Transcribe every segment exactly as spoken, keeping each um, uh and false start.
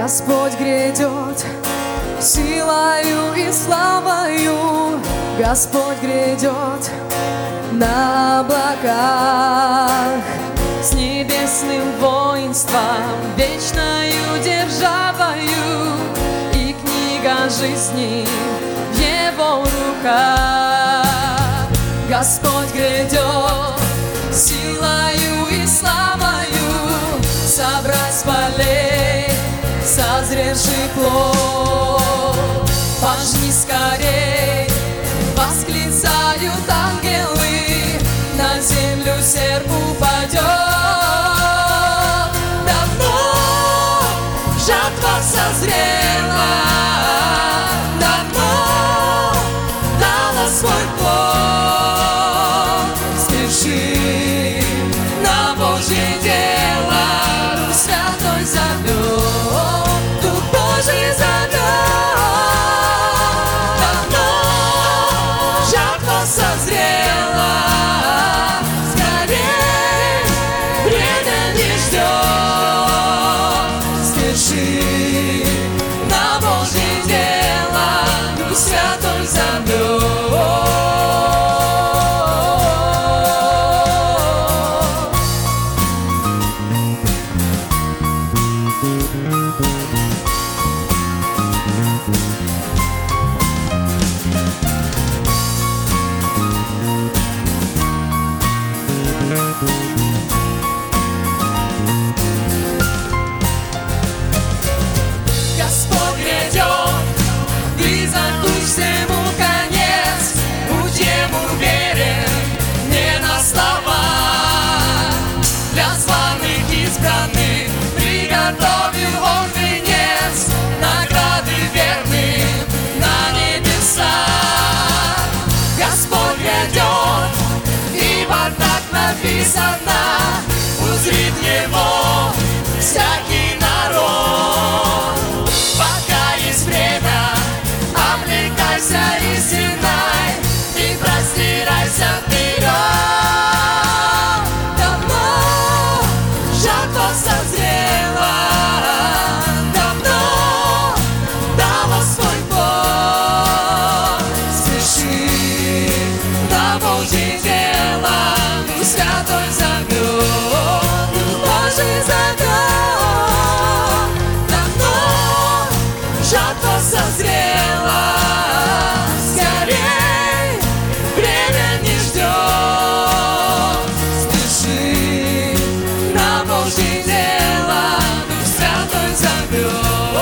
Господь грядет силою и славою, Господь грядет на облаках с небесным воинством, вечною державою, и книга жизни в Его руках. Господь грядет силою и славою, собрать с полей созревший плод. Пожни скорей, восклицают ангелы, на землю серп упадет. Давно жатва созрела, давно дала свой плод. Спеши на Божье дело, Дух Святой зовет, Дух Божий зовет. Давно жатва созрела, скорей время не ждет. Спеши на Божье дело, Дух Святой зовет. Господь грядет, близок путь всему конец. Будь Ему верен, не на слова. Для славных избранных приготовил Он венец, награды верным на небесах. Господь грядет, ибо так написано, узрит Его всякий народ. Пока есть время, облекайся и стенай, и простирайся вперед. Давно жатва созрела, давно дала свой плод. Спеши на Божье дело, Дух Святой зовет, Дух Божий зовет. Давно жатва созрела, скорей время не ждет. Спеши на Божье дело, Дух Святой зовет.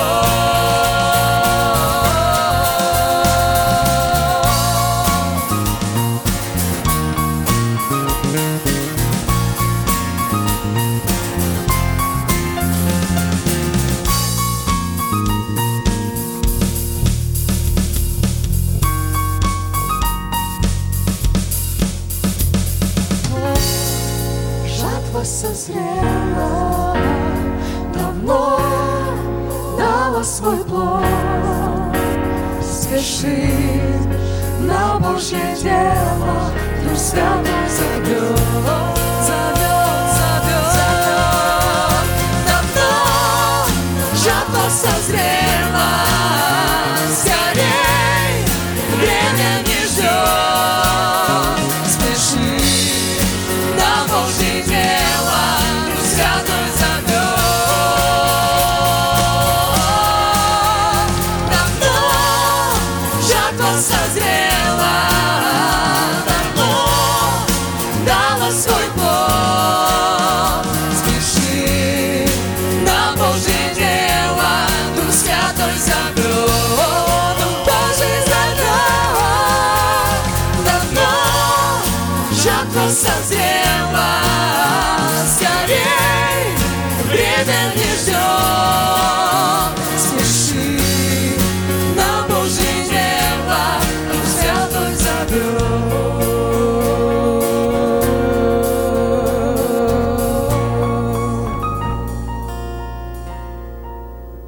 Жатва созрела, давно дала свой плод. Спеши на Божье дело, Дух Святой зовет, зовет.